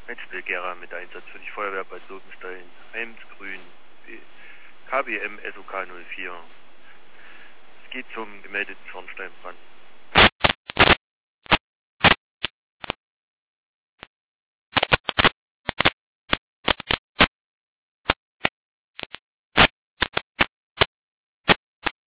Einzelgera mit Einsatz für die Feuerwehr Bad Lobenstein, Eimsgrün, KBM SOK 04. Es geht zum gemeldeten Schornsteinbrand.